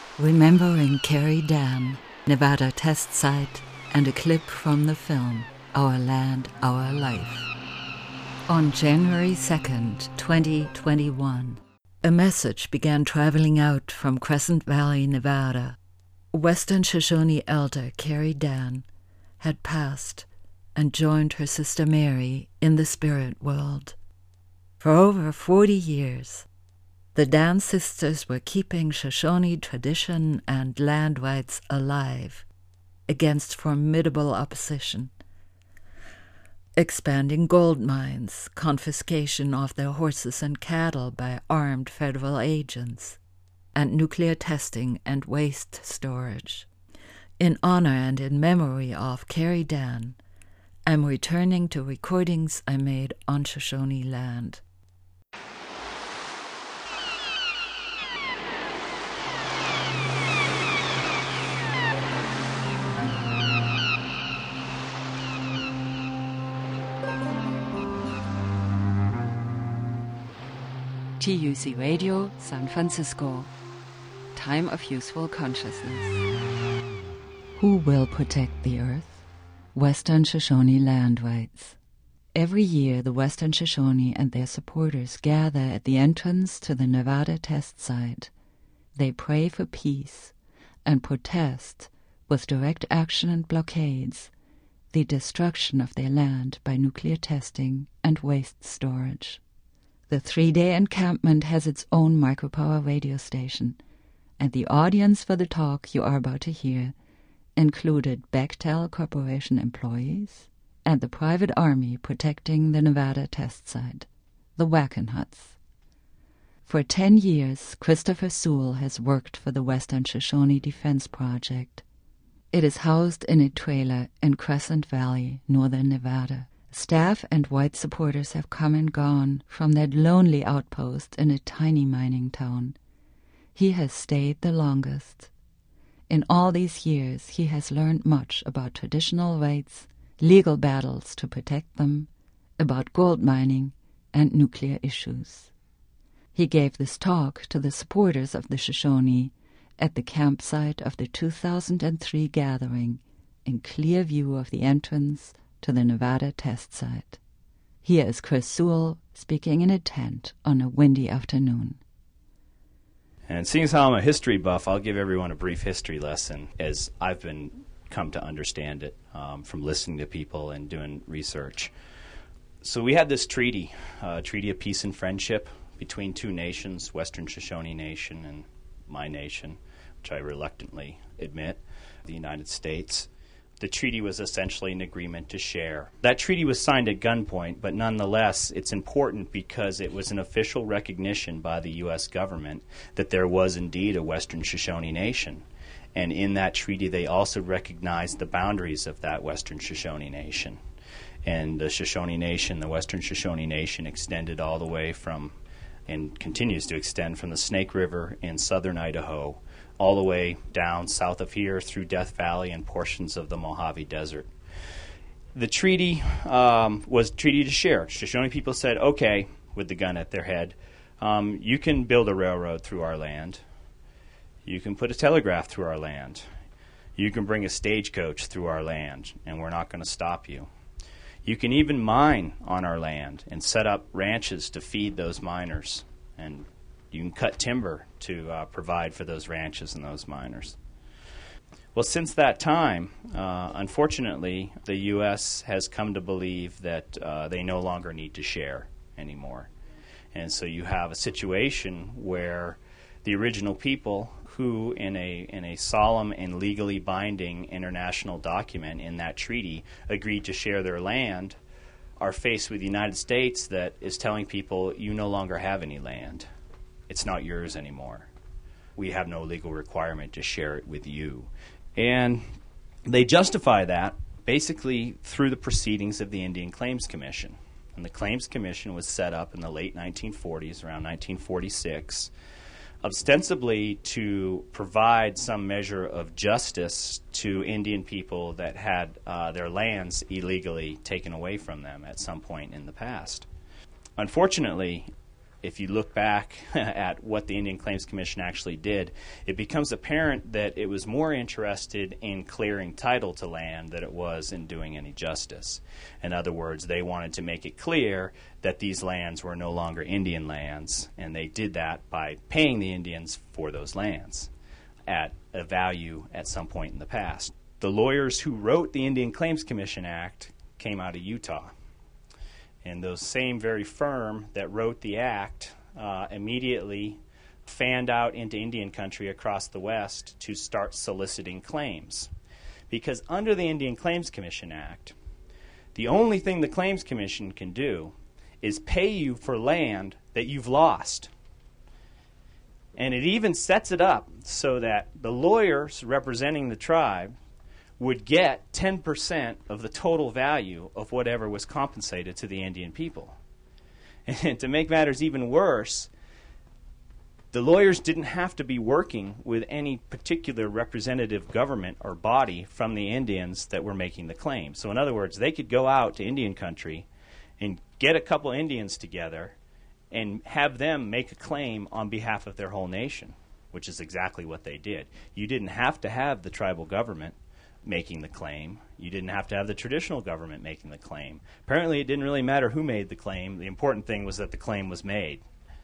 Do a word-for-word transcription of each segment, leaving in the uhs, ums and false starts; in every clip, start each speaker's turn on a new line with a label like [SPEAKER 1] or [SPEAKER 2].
[SPEAKER 1] Remembering Carrie Dam, Nevada test site, and a clip from the film Our Land, Our Life. On January second, twenty twenty-one, a message began traveling out from Crescent Valley, Nevada. Western Shoshone elder Carrie Dan had passed and joined her sister Mary in the spirit world. For over forty years, the Dan sisters were keeping Shoshone tradition and land rights alive against formidable opposition. Expanding gold mines, confiscation of their horses and cattle by armed federal agents, and nuclear testing and waste storage. In honor and in memory of Carrie Dan, I'm returning to recordings I made on Shoshone land. T U C Radio, San Francisco. Time of Useful Consciousness. Who will protect the earth? Western Shoshone land rights. Every year, the Western Shoshone and their supporters gather at the entrance to the Nevada test site. They pray for peace and protest, with direct action and blockades, the destruction of their land by nuclear testing and waste storage. The three-day encampment has its own micropower radio station, and the audience for the talk you are about to hear included Bechtel Corporation employees and the private army protecting the Nevada test site, the Wackenhuts. For ten years, Christopher Sewell has worked for the Western Shoshone Defense Project. It is housed in a trailer in Crescent Valley, northern Nevada. Staff and white supporters have come and gone from that lonely outpost in a tiny mining town. He has stayed the longest. In all these years, he has learned much about traditional rights, legal battles to protect them, about gold mining, and nuclear issues. He gave this talk to the supporters of the Shoshone at the campsite of the two thousand three gathering, in clear view of the entrance to the Nevada test site. Here is Chris Sewell speaking in a tent on a windy afternoon.
[SPEAKER 2] And seeing as how I'm a history buff, I'll give everyone a brief history lesson as I've been come to understand it um, from listening to people and doing research. So we had this treaty, uh, Treaty of Peace and Friendship between two nations, Western Shoshone Nation and my nation, which I reluctantly admit, the United States. The treaty was essentially an agreement to share. That treaty was signed at gunpoint, but nonetheless, it's important because it was an official recognition by the U S government that there was indeed a Western Shoshone Nation. And in that treaty, they also recognized the boundaries of that Western Shoshone Nation. And the Shoshone Nation, the Western Shoshone Nation, extended all the way from, and continues to extend from the Snake River in southern Idaho all the way down south of here through Death Valley and portions of the Mojave Desert. The treaty um, was a treaty to share. Shoshone people said, okay, with the gun at their head, um, you can build a railroad through our land. You can put a telegraph through our land. You can bring a stagecoach through our land, and we're not going to stop you. You can even mine on our land and set up ranches to feed those miners, and you can cut timber to uh, provide for those ranches and those miners. Well, since that time, uh, unfortunately, the U S has come to believe that uh, they no longer need to share anymore. And so you have a situation where the original people who, in a in a solemn and legally binding international document in that treaty, agreed to share their land, are faced with the United States that is telling people, you no longer have any land. It's not yours anymore. We have no legal requirement to share it with you. And they justify that basically through the proceedings of the Indian Claims Commission. And the Claims Commission was set up in the late nineteen forties, around nineteen forty-six, ostensibly to provide some measure of justice to Indian people that had uh, their lands illegally taken away from them at some point in the past. Unfortunately, if you look back at what the Indian Claims Commission actually did, it becomes apparent that it was more interested in clearing title to land than it was in doing any justice. In other words, they wanted to make it clear that these lands were no longer Indian lands, and they did that by paying the Indians for those lands at a value at some point in the past. The lawyers who wrote the Indian Claims Commission Act came out of Utah. And those same very firm that wrote the act uh, immediately fanned out into Indian country across the West to start soliciting claims. Because under the Indian Claims Commission Act, the only thing the Claims Commission can do is pay you for land that you've lost. And it even sets it up so that the lawyers representing the tribe would get ten percent of the total value of whatever was compensated to the Indian people. And to make matters even worse, the lawyers didn't have to be working with any particular representative government or body from the Indians that were making the claim. So in other words, they could go out to Indian country and get a couple Indians together and have them make a claim on behalf of their whole nation, which is exactly what they did. You didn't have to have the tribal government making the claim. You didn't have to have the traditional government making the claim. Apparently, it didn't really matter who made the claim. The important thing was that the claim was made.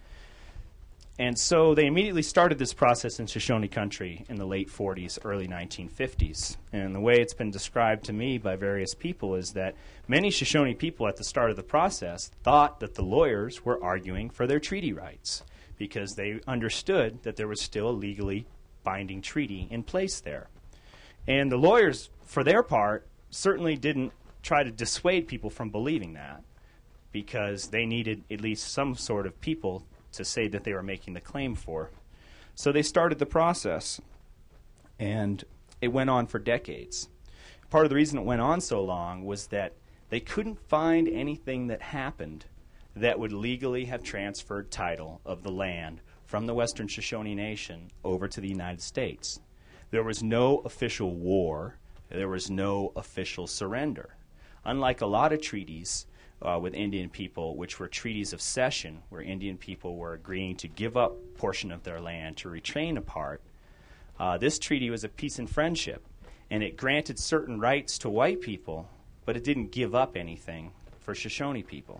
[SPEAKER 2] And so they immediately started this process in Shoshone country in the late forties, early nineteen fifties. And the way it's been described to me by various people is that many Shoshone people at the start of the process thought that the lawyers were arguing for their treaty rights because they understood that there was still a legally binding treaty in place there. And the lawyers, for their part, certainly didn't try to dissuade people from believing that because they needed at least some sort of people to say that they were making the claim for. So they started the process, and it went on for decades. Part of the reason it went on so long was that they couldn't find anything that happened that would legally have transferred title of the land from the Western Shoshone Nation over to the United States. There was no official war. There was no official surrender. Unlike a lot of treaties uh, with Indian people, which were treaties of cession, where Indian people were agreeing to give up a portion of their land to retrain a part, uh, this treaty was a peace and friendship, and it granted certain rights to white people, but it didn't give up anything for Shoshone people.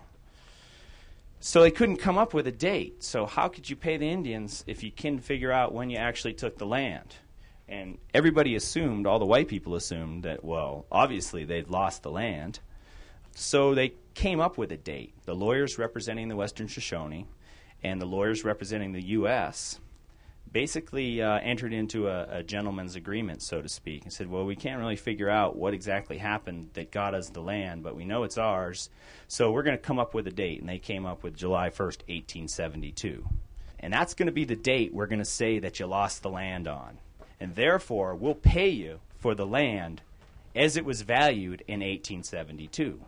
[SPEAKER 2] So they couldn't come up with a date. So how could you pay the Indians if you couldn't figure out when you actually took the land? And everybody assumed, all the white people assumed that, well, obviously they'd lost the land. So they came up with a date. The lawyers representing the Western Shoshone and the lawyers representing the U S basically uh, entered into a, a gentleman's agreement, so to speak, and said, well, we can't really figure out what exactly happened that got us the land, but we know it's ours, so we're going to come up with a date. And they came up with July first, eighteen seventy-two. And that's going to be the date we're going to say that you lost the land on. And therefore, we'll pay you for the land as it was valued in eighteen seventy-two.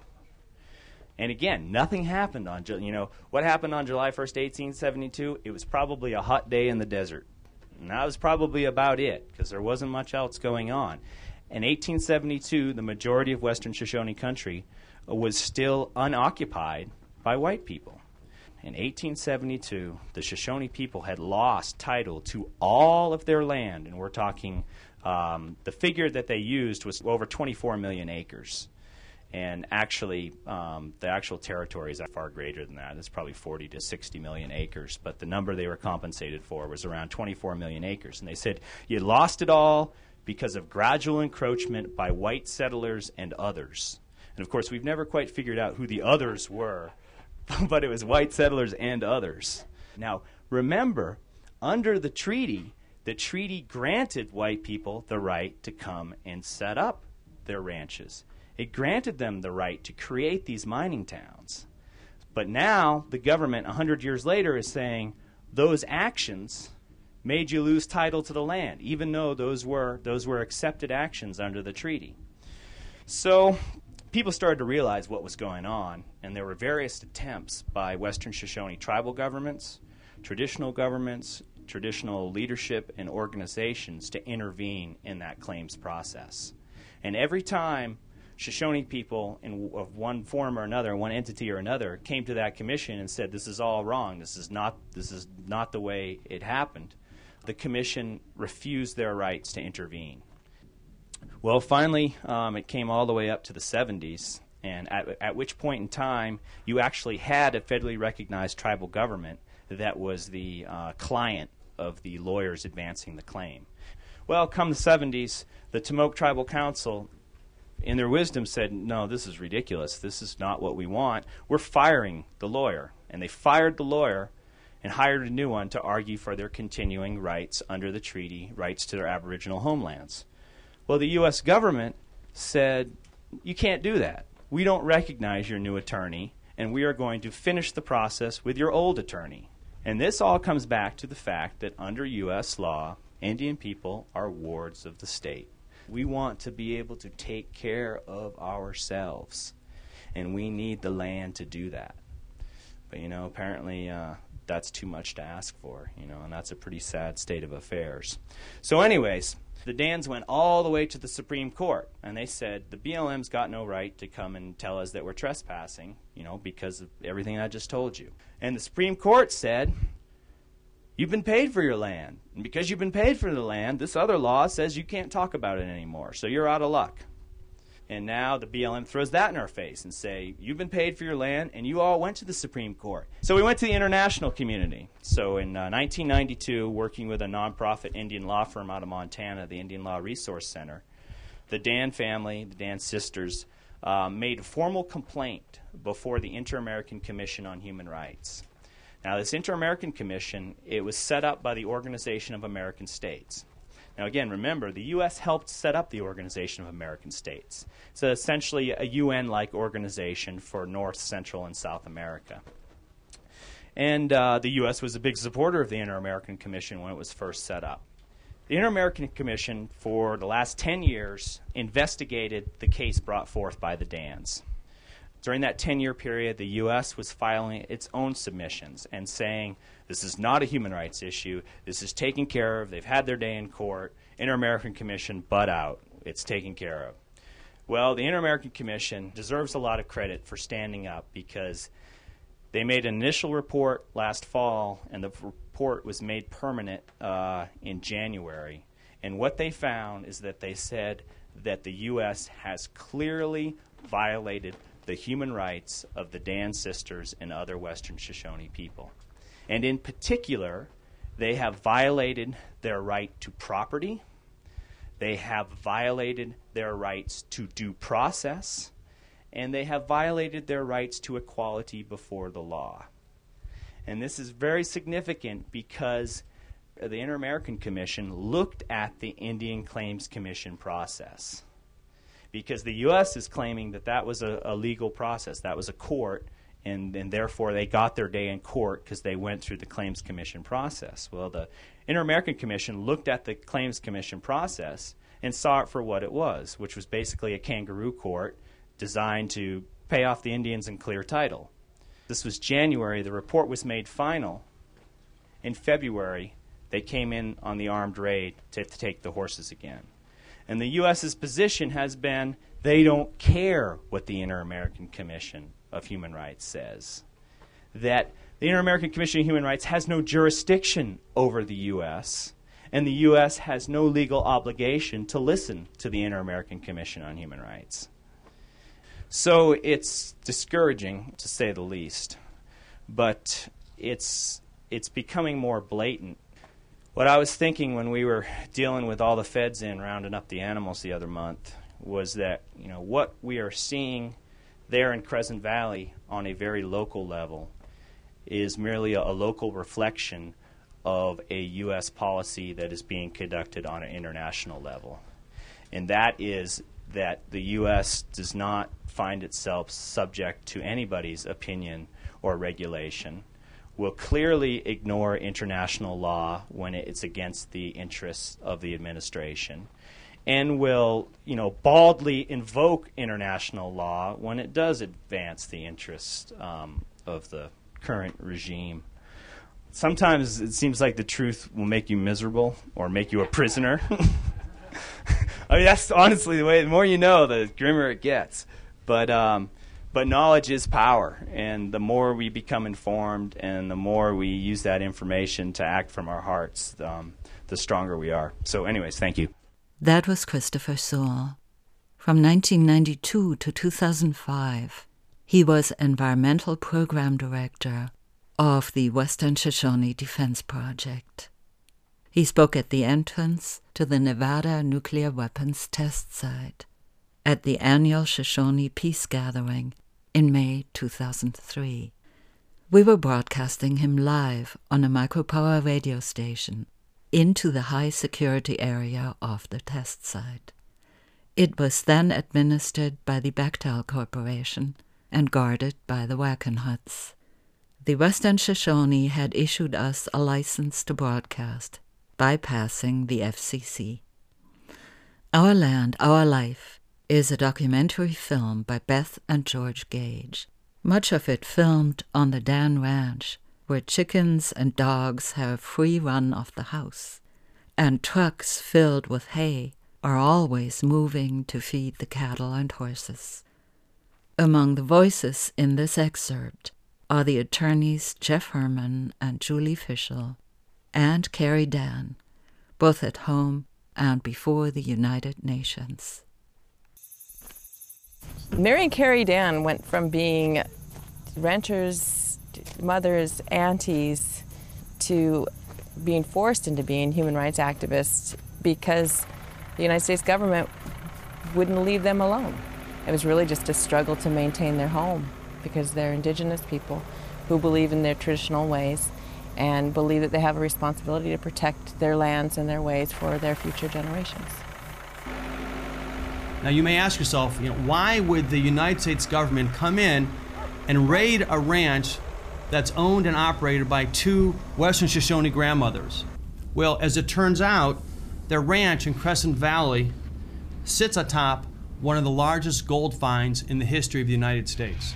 [SPEAKER 2] And again, nothing happened on, you know, what happened on July first, eighteen seventy-two? It was probably a hot day in the desert. And that was probably about it, because there wasn't much else going on. In eighteen seventy-two, the majority of Western Shoshone country was still unoccupied by white people. In eighteen seventy-two, the Shoshone people had lost title to all of their land, and we're talking, um, the figure that they used was over twenty-four million acres. And actually, um, the actual territory is far greater than that. It's probably forty to sixty million acres, but the number they were compensated for was around twenty-four million acres. And they said, you lost it all because of gradual encroachment by white settlers and others. And of course, we've never quite figured out who the others were, but it was white settlers and others. Now, remember, under the treaty, the treaty granted white people the right to come and set up their ranches. It granted them the right to create these mining towns. But now the government, one hundred years later, is saying those actions made you lose title to the land, even though those were, those were accepted actions under the treaty. So people started to realize what was going on, and there were various attempts by Western Shoshone tribal governments, traditional governments, traditional leadership, and organizations to intervene in that claims process. And every time Shoshone people in of one form or another, one entity or another, came to that commission and said, this is all wrong. This is not, this is not the way it happened. The commission refused their rights to intervene. Well, finally, um, it came all the way up to the seventies, and at, at which point in time, you actually had a federally recognized tribal government that was the uh, client of the lawyers advancing the claim. Well, come the seventies, the Timok Tribal Council, in their wisdom, said, no, this is ridiculous. This is not what we want. We're firing the lawyer. And they fired the lawyer and hired a new one to argue for their continuing rights under the treaty, rights to their Aboriginal homelands. Well, the U S government said, you can't do that. We don't recognize your new attorney, and we are going to finish the process with your old attorney. And this all comes back to the fact that under U S law, Indian people are wards of the state. We want to be able to take care of ourselves, and we need the land to do that. But, you know, apparently uh, that's too much to ask for, you know, and that's a pretty sad state of affairs. So anyways, the Dans went all the way to the Supreme Court, and they said the B L M's got no right to come and tell us that we're trespassing, you know, because of everything I just told you. And the Supreme Court said, you've been paid for your land. And because you've been paid for the land, this other law says you can't talk about it anymore. So you're out of luck. And now the B L M throws that in our face and say, you've been paid for your land, and you all went to the Supreme Court. So we went to the international community. So in uh, nineteen ninety-two, working with a nonprofit Indian law firm out of Montana, the Indian Law Resource Center, the Dan family, the Dan sisters, uh, made a formal complaint before the Inter-American Commission on Human Rights. Now, this Inter-American Commission, it was set up by the Organization of American States. Now, again, remember, the U S helped set up the Organization of American States. It's essentially a U N-like organization for North, Central, and South America. And uh, the U S was a big supporter of the Inter-American Commission when it was first set up. The Inter-American Commission, for the last ten years, investigated the case brought forth by the Dans. During that ten-year period, the U S was filing its own submissions and saying, this is not a human rights issue. This is taken care of. They've had their day in court. Inter-American Commission, butt out. It's taken care of. Well, the Inter-American Commission deserves a lot of credit for standing up because they made an initial report last fall, and the report was made permanent uh, in January. And what they found is that they said that the U S has clearly violated the human rights of the Dan sisters and other Western Shoshone people. And in particular, they have violated their right to property. They have violated their rights to due process. And they have violated their rights to equality before the law. And this is very significant because the Inter-American Commission looked at the Indian Claims Commission process. Because the U S is claiming that that was a, a legal process, that was a court, and, and therefore they got their day in court because they went through the Claims Commission process. Well, the Inter-American Commission looked at the Claims Commission process and saw it for what it was, which was basically a kangaroo court designed to pay off the Indians and clear title. This was January. The report was made final. In February, they came in on the armed raid to, to take the horses again. And the U S's position has been they don't care what the Inter-American Commission of Human Rights says. That the Inter-American Commission of Human Rights has no jurisdiction over the U S, and the U S has no legal obligation to listen to the Inter-American Commission on Human Rights. So it's discouraging, to say the least, but it's it's becoming more blatant. What I was thinking when we were dealing with all the feds in rounding up the animals the other month was that, you know, what we are seeing there in Crescent Valley on a very local level is merely a, a local reflection of a U S policy that is being conducted on an international level. And that is that the U S does not find itself subject to anybody's opinion or regulation, will clearly ignore international law when it's against the interests of the administration, and will, you know, baldly invoke international law when it does advance the interests um, of the current regime. Sometimes it seems like the truth will make you miserable or make you a prisoner. I mean, that's honestly the way. The more you know, the grimmer it gets. But um, but knowledge is power, and the more we become informed, and the more we use that information to act from our hearts, um, the stronger we are. So, anyways, thank you.
[SPEAKER 1] That was Christopher Sewell. From nineteen ninety-two to two thousand five, he was Environmental Program Director of the Western Shoshone Defense Project. He spoke at the entrance to the Nevada Nuclear Weapons Test Site at the annual Shoshone Peace Gathering in May two thousand three. We were broadcasting him live on a micropower radio station into the high-security area of the test site. It was then administered by the Bechtel Corporation and guarded by the Wackenhuts. The Western Shoshone had issued us a license to broadcast, bypassing the F C C. Our Land, Our Life is a documentary film by Beth and George Gage, much of it filmed on the Dan Ranch, where chickens and dogs have free run of the house, and trucks filled with hay are always moving to feed the cattle and horses. Among the voices in this excerpt are the attorneys Jeff Herman and Julie Fischel, and Carrie Dan, both at home and before the United Nations.
[SPEAKER 3] Mary and Carrie Dan went from being renters, mothers, aunties, to being forced into being human rights activists because the United States government wouldn't leave them alone. It was really just a struggle to maintain their home because they're indigenous people who believe in their traditional ways and believe that they have a responsibility to protect their lands and their ways for their future generations.
[SPEAKER 4] Now you may ask yourself, you know, why would the United States government come in and raid a ranch that's owned and operated by two Western Shoshone grandmothers? Well, as it turns out, their ranch in Crescent Valley sits atop one of the largest gold finds in the history of the United States.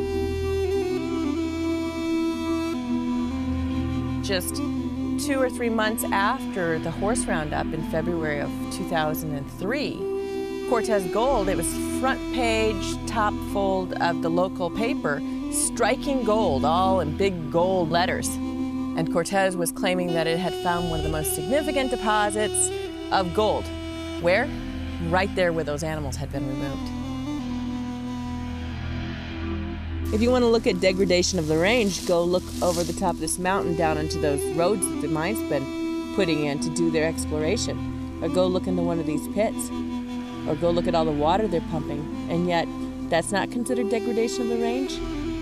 [SPEAKER 3] Just two or three months after the horse roundup in February of two thousand three, Cortez Gold, it was front page, top fold of the local paper, striking gold, all in big gold letters. And Cortez was claiming that it had found one of the most significant deposits of gold. Where? Right there where those animals had been removed. If you want to look at degradation of the range, go look over the top of this mountain down into those roads that the mine's been putting in to do their exploration. Or go look into one of these pits. Or go look at all the water they're pumping. And yet, that's not considered degradation of the range?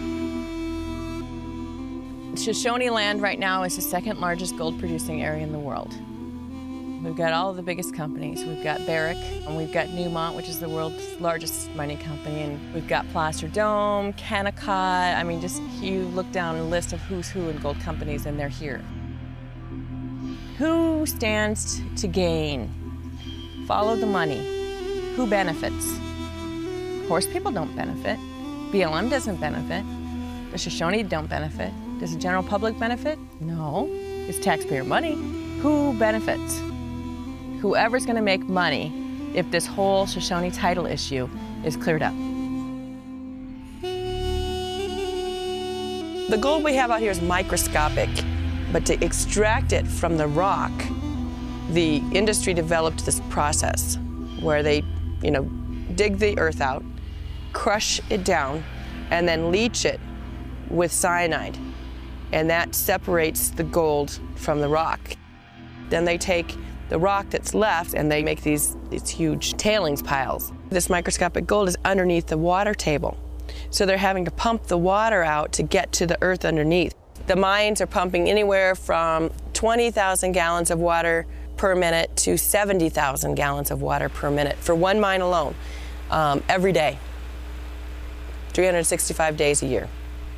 [SPEAKER 3] Shoshone land right now is the second largest gold producing area in the world. We've got all of the biggest companies. We've got Barrick, and we've got Newmont, which is the world's largest mining company, and we've got Placer Dome, Kennecott. I mean, just you look down a list of who's who in gold companies, and they're here. Who stands to gain? Follow the money. Who benefits? Horse people don't benefit. B L M doesn't benefit. The Shoshone don't benefit. Does the general public benefit? No. It's taxpayer money. Who benefits? Whoever's going to make money if this whole Shoshone title issue is cleared up. The gold we have out here is microscopic, but to extract it from the rock, the industry developed this process where they, you know, dig the earth out, crush it down, and then leach it with cyanide. And that separates the gold from the rock. Then they take the rock that's left and they make these, these huge tailings piles. This microscopic gold is underneath the water table. So they're having to pump the water out to get to the earth underneath. The mines are pumping anywhere from twenty thousand gallons of water per minute to seventy thousand gallons of water per minute for one mine alone, um, every day, three hundred sixty-five days a year.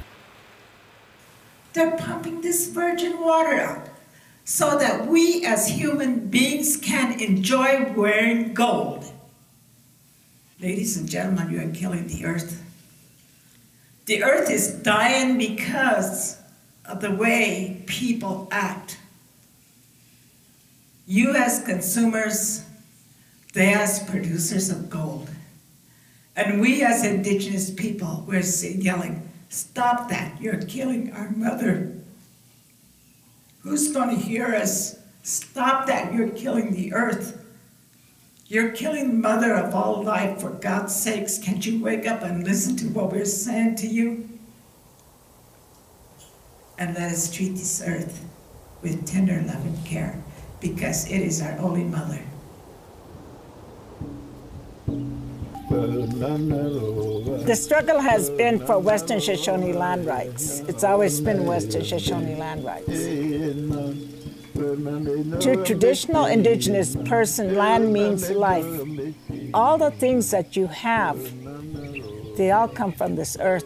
[SPEAKER 5] They're pumping this virgin water out so that we as human beings can enjoy wearing gold. Ladies and gentlemen, you are killing the earth. The earth is dying because of the way people act. You as consumers, the They as producers of gold. And we as indigenous people, we're yelling, stop that, you're killing our mother. Who's going to hear us? Stop that, you're killing the earth. You're killing the mother of all life, for God's sakes. Can't you wake up and listen to what we're saying to you? And let us treat this earth with tender love and care, because it is our only mother.
[SPEAKER 6] The struggle has been for Western Shoshone land rights. It's always been Western Shoshone land rights. To traditional indigenous person, land means life. All the things that you have, they all come from this earth.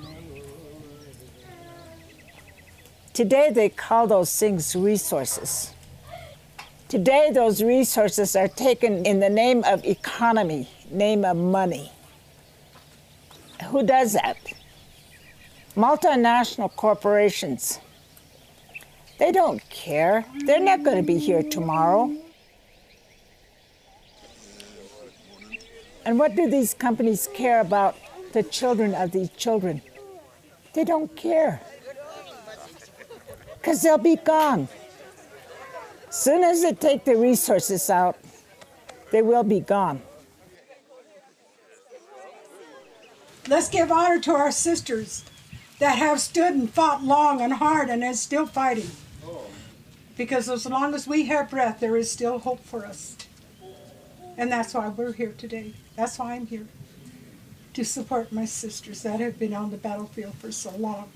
[SPEAKER 6] Today they call those things resources. Today those resources are taken in the name of economy, name of money. Who does that? Multinational corporations. They don't care. They're not going to be here tomorrow. And what do these companies care about the children of these children? They don't care. Because they'll be gone. Soon as they take the resources out, they will be gone.
[SPEAKER 7] Let's give honor to our sisters that have stood and fought long and hard and is still fighting. Because as long as we have breath, there is still hope for us. And that's why we're here today. That's why I'm here, to support my sisters that have been on the battlefield for so long.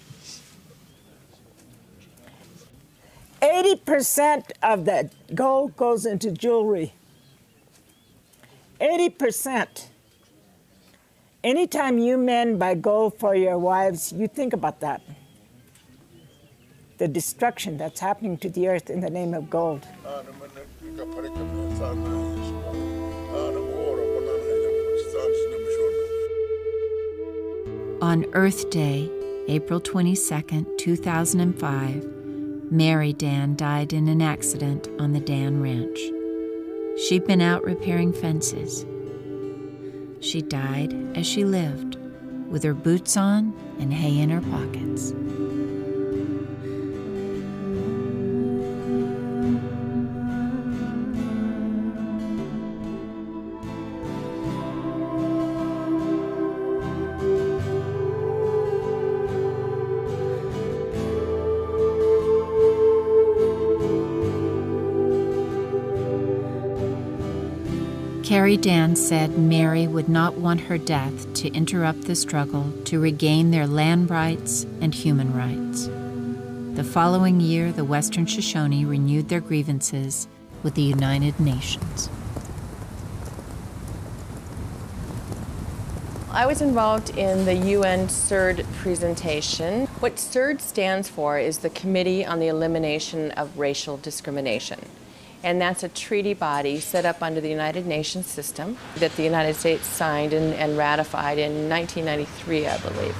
[SPEAKER 6] eighty percent of the gold goes into jewelry. eighty percent. Anytime you men buy gold for your wives, you think about that. The destruction that's happening to the earth in the name of gold.
[SPEAKER 8] On Earth Day, April twenty-second, two thousand five, Mary Dan died in an accident on the Dan Ranch. She'd been out repairing fences. She died as she lived, with her boots on and hay in her pockets. Carrie Dan said Mary would not want her death to interrupt the struggle to regain their land rights and human rights. The following year, the Western Shoshone renewed their grievances with the United Nations.
[SPEAKER 3] I was involved in the U N C E R D presentation. What C E R D stands for is the Committee on the Elimination of Racial Discrimination. And that's a treaty body set up under the United Nations system that the United States signed and, and ratified in nineteen ninety-three, I believe.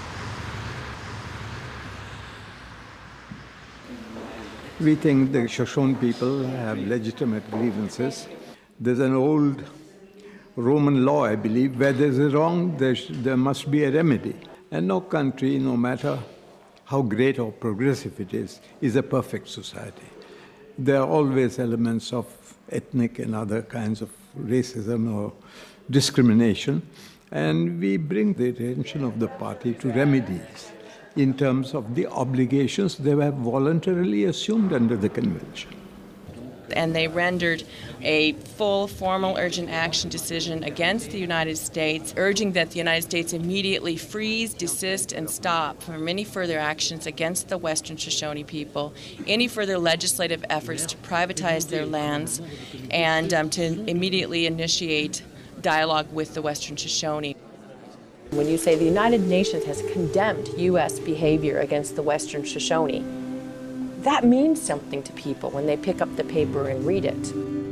[SPEAKER 9] We think the Shoshone people have legitimate grievances. There's an old Roman law, I believe, where there's a wrong, there, there must be a remedy. And no country, no matter how great or progressive it is, is a perfect society. There are always elements of ethnic and other kinds of racism or discrimination, and we bring the attention of the party to remedies in terms of the obligations they have voluntarily assumed under the convention.
[SPEAKER 3] And they rendered a full, formal, urgent action decision against the United States, urging that the United States immediately freeze, desist, and stop from any further actions against the Western Shoshone people, any further legislative efforts to privatize their lands, and um, to immediately initiate dialogue with the Western Shoshone. When you say the United Nations has condemned U S behavior against the Western Shoshone, that means something to people when they pick up the paper and read it.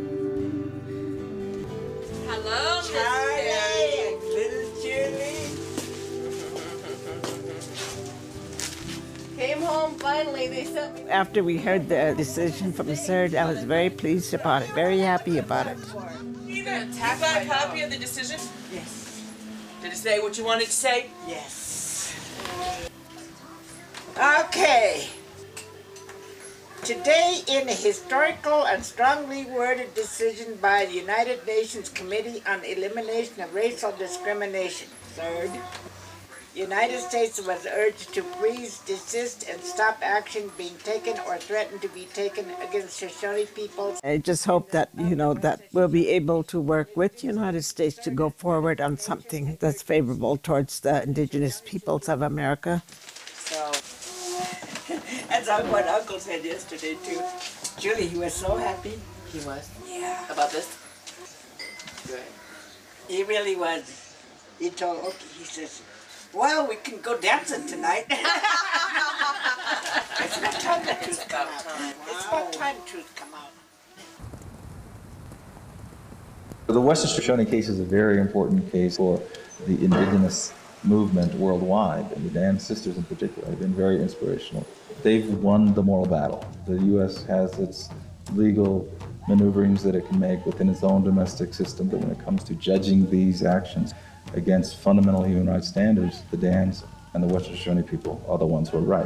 [SPEAKER 3] Hello, Charlie, little Julie. Came home
[SPEAKER 6] finally they sent me. After we heard the decision from C E R D, I was very pleased about it, very happy about it.
[SPEAKER 3] You got a copy of the decision?
[SPEAKER 6] Yes.
[SPEAKER 3] Did it say what you wanted to say?
[SPEAKER 6] Yes. Okay. Today, in a historical and strongly worded decision by the United Nations Committee on Elimination of Racial Discrimination, C E R D, the United States was urged to please desist and stop action being taken or threatened to be taken against Shoshone peoples. I just hope that, you know, that we'll be able to work with the United States to go forward on something that's favorable towards the indigenous peoples of America. So, that's what Uncle said yesterday, too. Julie, he was so happy.
[SPEAKER 3] He was?
[SPEAKER 6] Yeah.
[SPEAKER 3] About this?
[SPEAKER 6] Good. He really was. He told, okay, he says, well, we can go dancing tonight. It's about time the truth come out. It's about time the truth come out.
[SPEAKER 10] The Western Shoshone case is a very important case for the indigenous movement worldwide, and the Dan sisters in particular have been very inspirational. They've won the moral battle. The U S has its legal maneuverings that it can make within its own domestic system, but when it comes to judging these actions against fundamental human rights standards, the Dans and the Western Shoshone people are the ones who are right.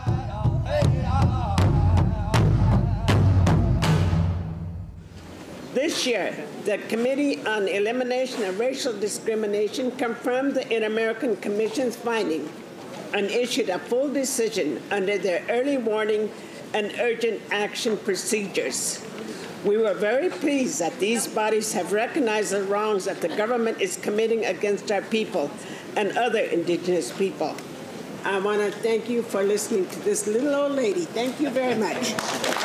[SPEAKER 6] This year, the Committee on Elimination of Racial Discrimination confirmed the Inter-American Commission's finding and issued a full decision under their early warning and urgent action procedures. We were very pleased that these bodies have recognized the wrongs that the government is committing against our people and other indigenous people. I want to thank you for listening to this little old lady. Thank you very much.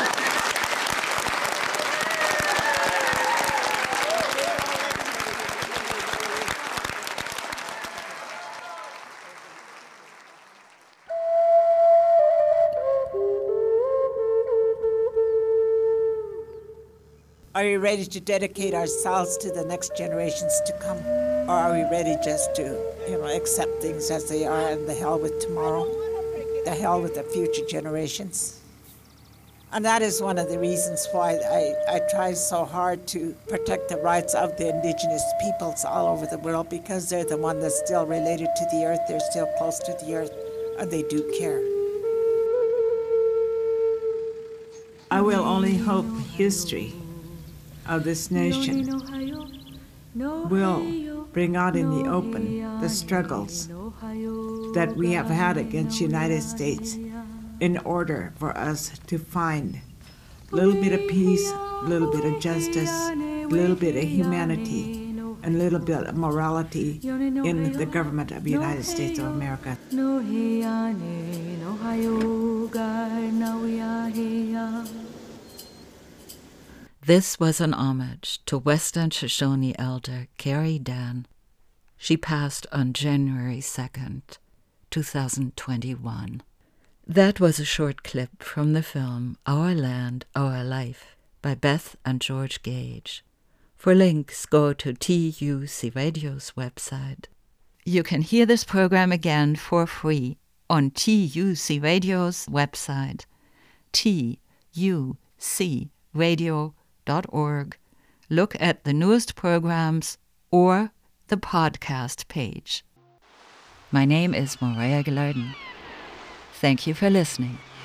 [SPEAKER 6] Are you ready to dedicate ourselves to the next generations to come? Or are we ready just to, you know, accept things as they are and the hell with tomorrow? The hell with the future generations? And that is one of the reasons why I, I try so hard to protect the rights of the indigenous peoples all over the world, because they're the one that's still related to the earth, they're still close to the earth, and they do care. I will only hope history of this nation will bring out in the open the struggles that we have had against the United States in order for us to find a little bit of peace, a little bit of justice, a little bit of humanity, and a little bit of morality in the government of the United States of America.
[SPEAKER 1] This was an homage to Western Shoshone elder Carrie Dan. She passed on January second, two thousand twenty-one. That was a short clip from the film Our Land, Our Life by Beth and George Gage. For links, go to T U C Radio's website. You can hear this program again for free on T U C Radio's website, T U C radio dot org. Look at the newest programs or the podcast page. My name is Mariah Gilardin. Thank you for listening.